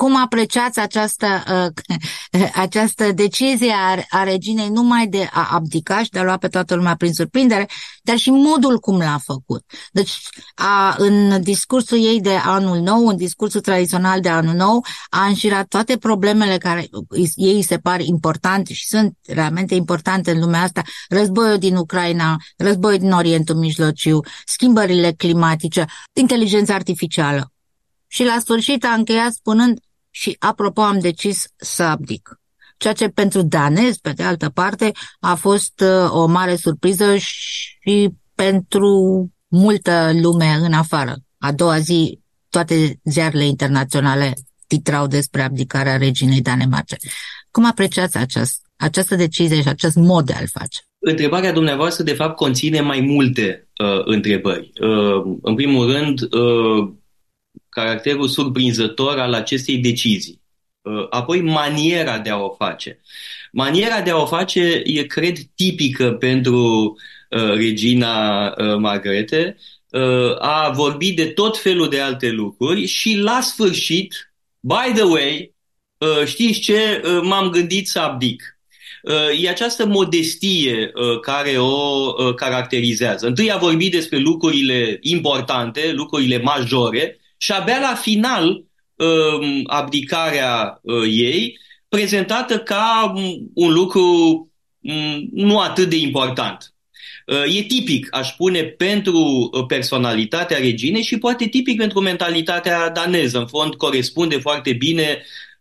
cum apreciați această decizie a reginei numai de a abdica și de a lua pe toată lumea prin surprindere, dar și modul cum l-a făcut. Deci, în discursul ei de anul nou, în discursul tradițional de anul nou, a înșirat toate problemele care ei se par importante și sunt realmente importante în lumea asta: războiul din Ucraina, războiul din Orientul Mijlociu, schimbările climatice, inteligența artificială. Și la sfârșit a încheiat spunând: și apropo, am decis să abdic. Ceea ce pentru danezi, pe de altă parte, a fost o mare surpriză și pentru multă lume în afară. A doua zi, toate ziarele internaționale titrau despre abdicarea reginei Danemarcei. Cum apreciați această decizie și acest mod de a-l face? Întrebarea dumneavoastră, de fapt, conține mai multe întrebări. În primul rând, caracterul surprinzător al acestei decizii. Apoi, maniera de a o face. Maniera de a o face e, cred, tipică pentru regina Margrethe. A vorbit de tot felul de alte lucruri și, la sfârșit, by the way, știți ce? M-am gândit să abdic. E această modestie care o caracterizează. Întâi a vorbit despre lucrurile importante, lucrurile majore, și abia la final abdicarea ei, prezentată ca un lucru nu atât de important. E tipic, aș spune, pentru personalitatea reginei și poate tipic pentru mentalitatea daneză. În fond, corespunde foarte bine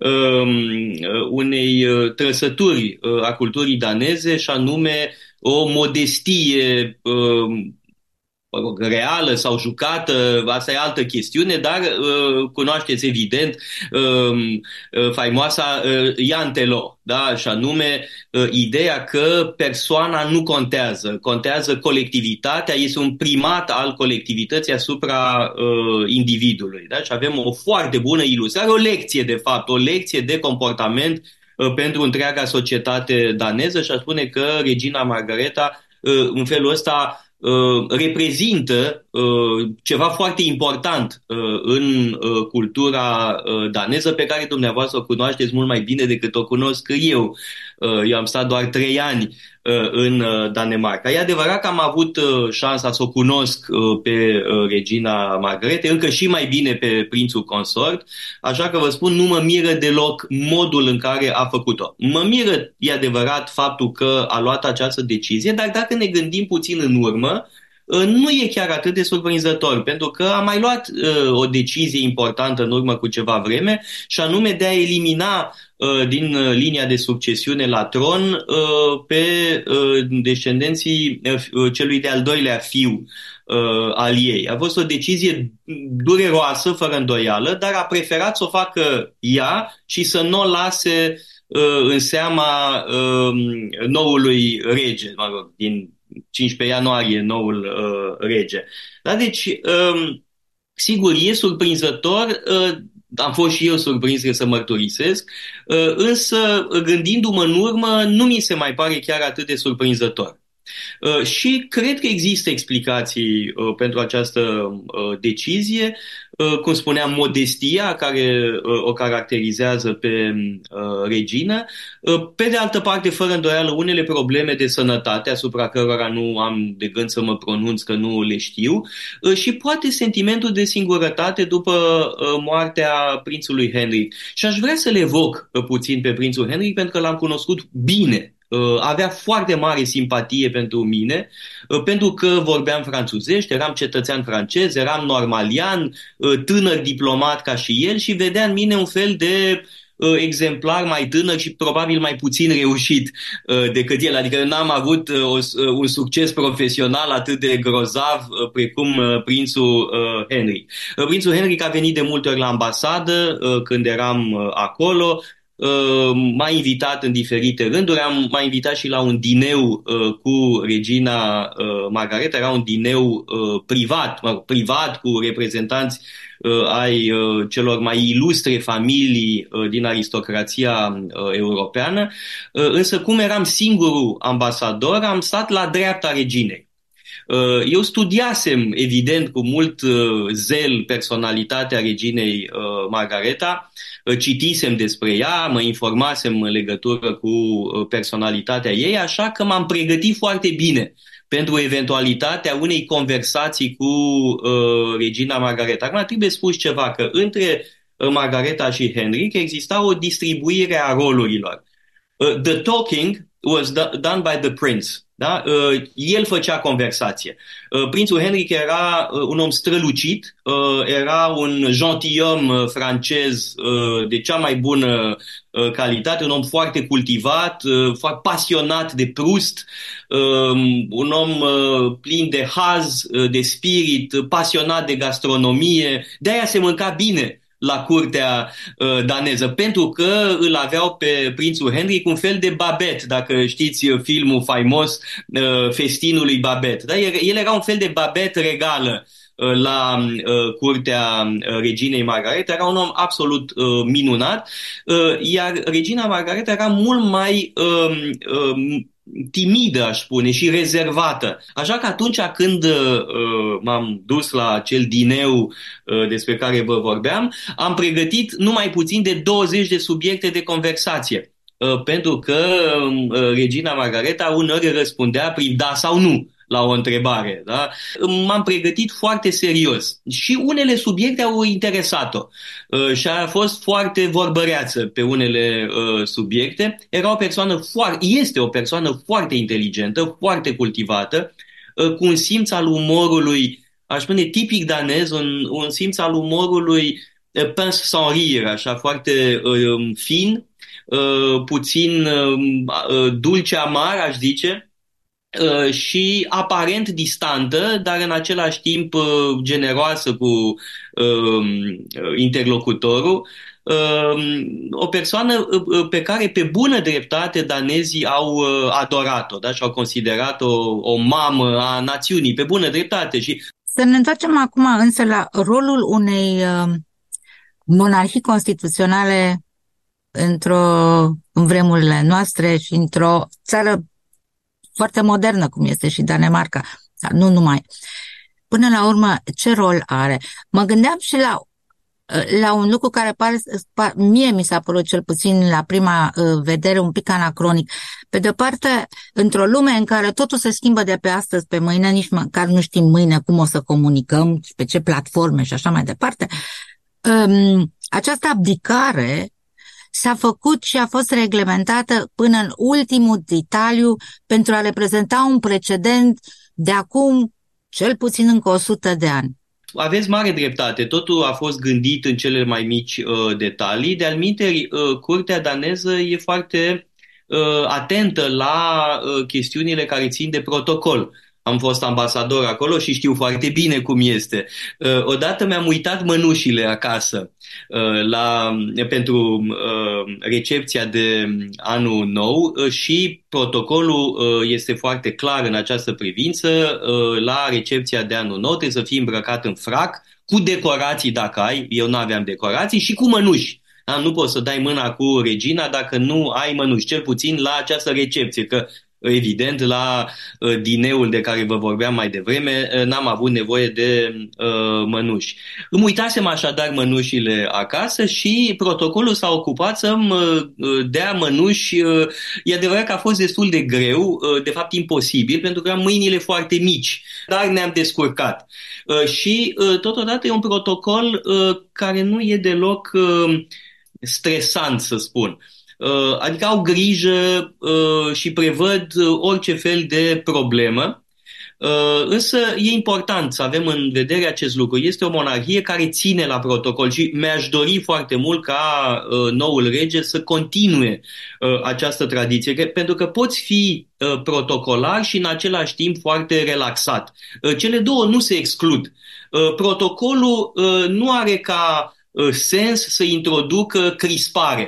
unei trăsături a culturii daneze, și anume o modestie reală sau jucată, asta e altă chestiune, dar cunoașteți evident faimoasa Jan Terlouw, da? Și anume ideea că persoana nu contează, contează colectivitatea, este un primat al colectivității asupra individului. Da? Și avem o foarte bună ilustrare, o lecție de fapt, o lecție de comportament pentru întreaga societate daneză, și aș spune că regina Margareta în felul ăsta reprezintă ceva foarte important în cultura daneză, pe care dumneavoastră o cunoașteți mult mai bine decât o cunosc eu. Eu am stat doar 3 ani în Danemarca. E adevărat că am avut șansa să o cunosc pe regina Margrethe, încă și mai bine pe prințul consort, așa că vă spun, nu mă miră deloc modul în care a făcut-o. Mă miră, e adevărat, faptul că a luat această decizie, dar dacă ne gândim puțin în urmă, nu e chiar atât de surprinzător, pentru că a mai luat o decizie importantă în urmă cu ceva vreme, și anume de a elimina din linia de succesiune la tron pe descendenții celui de-al doilea fiu al ei. A fost o decizie dureroasă, fără îndoială, dar a preferat să o facă ea și să nu o lase în seama noului rege, mă rog, din 15 ianuarie, noul rege. Da, deci, sigur, e surprinzător, am fost și eu surprins, că să mărturisesc, însă, gândindu-mă în urmă, nu mi se mai pare chiar atât de surprinzător. Și cred că există explicații pentru această decizie, cum spuneam, modestia care o caracterizează pe regină, pe de altă parte, fără îndoială, unele probleme de sănătate asupra cărora nu am de gând să mă pronunț, că nu le știu, și poate sentimentul de singurătate după moartea prințului Henrik. Și aș vrea să le evoc puțin pe prințul Henrik, pentru că l-am cunoscut bine. Avea foarte mare simpatie pentru mine, pentru că vorbeam franțuzește, eram cetățean francez, eram normalian, tânăr diplomat ca și el, și vedea în mine un fel de exemplar mai tânăr și probabil mai puțin reușit decât el. Adică n-am avut un succes profesional atât de grozav precum prințul Henrik. Prințul Henrik a venit de multe ori la ambasadă când eram acolo. M-a invitat în diferite rânduri, m-a invitat și la un dineu cu regina Margareta, era un dineu privat cu reprezentanți ai celor mai ilustre familii din aristocrația europeană, însă cum eram singurul ambasador, am stat la dreapta reginei. Eu studiasem, evident, cu mult zel personalitatea reginei Margareta, citisem despre ea, mă informasem în legătură cu personalitatea ei, așa că m-am pregătit foarte bine pentru eventualitatea unei conversații cu regina Margareta. Acum trebuie spus ceva, că între Margareta și Henric exista o distribuire a rolurilor. The talking was done by the prince. Da? El făcea conversație. Prințul Henric era un om strălucit, era un gentilhomme francez de cea mai bună calitate, un om foarte cultivat, foarte pasionat de Proust, un om plin de haz, de spirit, pasionat de gastronomie. De-aia se mânca bine la curtea daneză, pentru că îl aveau pe prințul Henric un fel de Babet, dacă știți filmul faimos Festinul lui Babet. Da? El era un fel de Babet regală la curtea reginei Margareta, era un om absolut minunat, iar regina Margareta era mult mai timidă, aș spune, și rezervată. Așa că atunci când m-am dus la acel dineu despre care vă vorbeam, am pregătit numai puțin de 20 de subiecte de conversație. Pentru că regina Margareta uneori răspundea prin da sau nu la o întrebare. Da? M-am pregătit foarte serios și unele subiecte au interesat-o și a fost foarte vorbăreață pe unele subiecte. Era o persoană este o persoană foarte inteligentă, foarte cultivată, cu un simț al umorului, aș spune tipic danez, un simț al umorului pince sans rire, așa foarte fin, puțin dulce amar, aș zice, și aparent distantă, dar în același timp generoasă cu interlocutorul. O persoană pe care pe bună dreptate danezii au adorat-o, da? Și au considerat-o o mamă a națiunii, pe bună dreptate. Și să ne întoarcem acum însă la rolul unei monarhii constituționale în vremurile noastre și într-o țară foarte modernă, cum este și Danemarca, dar nu numai. Până la urmă, ce rol are? Mă gândeam și la un lucru care mie mi s-a părut cel puțin la prima vedere un pic anacronic. Pe de-o parte, într-o lume în care totul se schimbă de pe astăzi pe mâine, nici măcar nu știm mâine cum o să comunicăm, pe ce platforme și așa mai departe, această abdicare s-a făcut și a fost reglementată până în ultimul detaliu pentru a reprezenta un precedent de acum cel puțin încă 100 de ani. Aveți mare dreptate, totul a fost gândit în cele mai mici detalii. De altminteri, curtea daneză e foarte atentă la chestiunile care țin de protocol. Am fost ambasador acolo și știu foarte bine cum este. Odată mi-am uitat mănușile acasă pentru recepția de anul nou și protocolul este foarte clar în această privință. La recepția de anul nou trebuie să fii îmbrăcat în frac, cu decorații dacă ai, eu nu aveam decorații, și cu mănuși. Da? Nu poți să dai mâna cu regina dacă nu ai mănuși, cel puțin la această recepție, că evident, la dineul de care vă vorbeam mai devreme, n-am avut nevoie de mănuși. Îmi uitasem așadar mănușile acasă și protocolul s-a ocupat să-mi dea mănuși. E adevărat că a fost destul de greu, de fapt imposibil, pentru că am mâinile foarte mici, dar ne-am descurcat. Și totodată e un protocol care nu e deloc stresant, să spun. Adică au grijă și prevăd orice fel de problemă. Însă e important să avem în vedere acest lucru. Este o monarhie care ține la protocol și mi-aș dori foarte mult ca noul rege să continue această tradiție, pentru că poți fi protocolar și în același timp foarte relaxat. Cele două nu se exclud. Protocolul nu are ca sens să introducă crispare.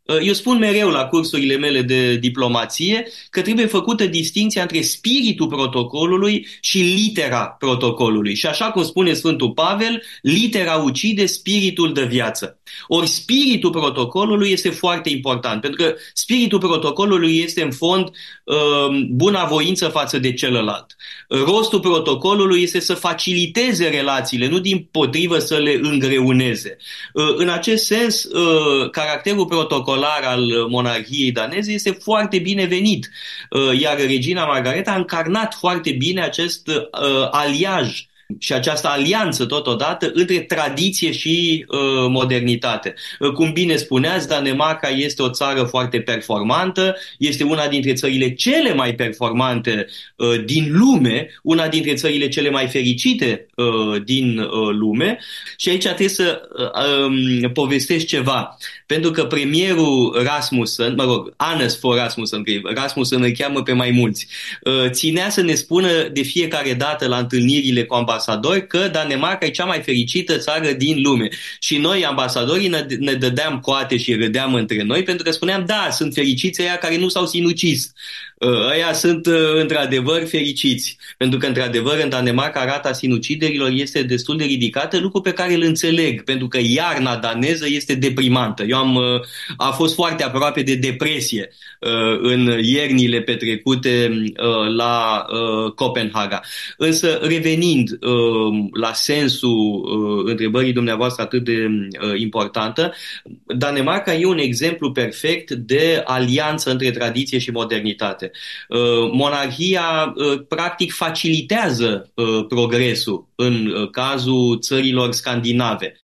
Eu spun mereu la cursurile mele de diplomație că trebuie făcută distinția între spiritul protocolului și litera protocolului. Și așa cum spune Sfântul Pavel, litera ucide, spiritul dă viață. Ori spiritul protocolului este foarte important, pentru că spiritul protocolului este în fond bunavoință față de celălalt. Rostul protocolului este să faciliteze relațiile, nu dimpotrivă să le îngreuneze. În acest sens, caracterul protocolar al monarhiei daneze este foarte binevenit, iar regina Margareta a încarnat foarte bine acest aliaj și această alianță totodată între tradiție și modernitate. Cum bine spuneați, Danemarca este o țară foarte performantă, este una dintre țările cele mai performante din lume, una dintre țările cele mai fericite din lume și aici trebuie să povestesc ceva. Pentru că premierul Rasmussen, Anders Fogh Rasmussen, că Rasmussen îl cheamă pe mai mulți, ținea să ne spună de fiecare dată la întâlnirile cu ambasadori că Danemarca e cea mai fericită țară din lume. Și noi, ambasadorii, ne dădeam coate și râdeam între noi pentru că spuneam, da, sunt fericiți aia care nu s-au sinucis. Ăia sunt într-adevăr fericiți. Pentru că, într-adevăr, în Danemarca rata sinuciderilor este destul de ridicată, lucru pe care îl înțeleg, pentru că iarna daneză este deprimantă. A fost foarte aproape de depresie în iernile petrecute la Copenhaga. Însă, revenind la sensul întrebării dumneavoastră atât de importantă, Danemarca e un exemplu perfect de alianță între tradiție și modernitate. Monarhia practic facilitează progresul în cazul țărilor scandinave.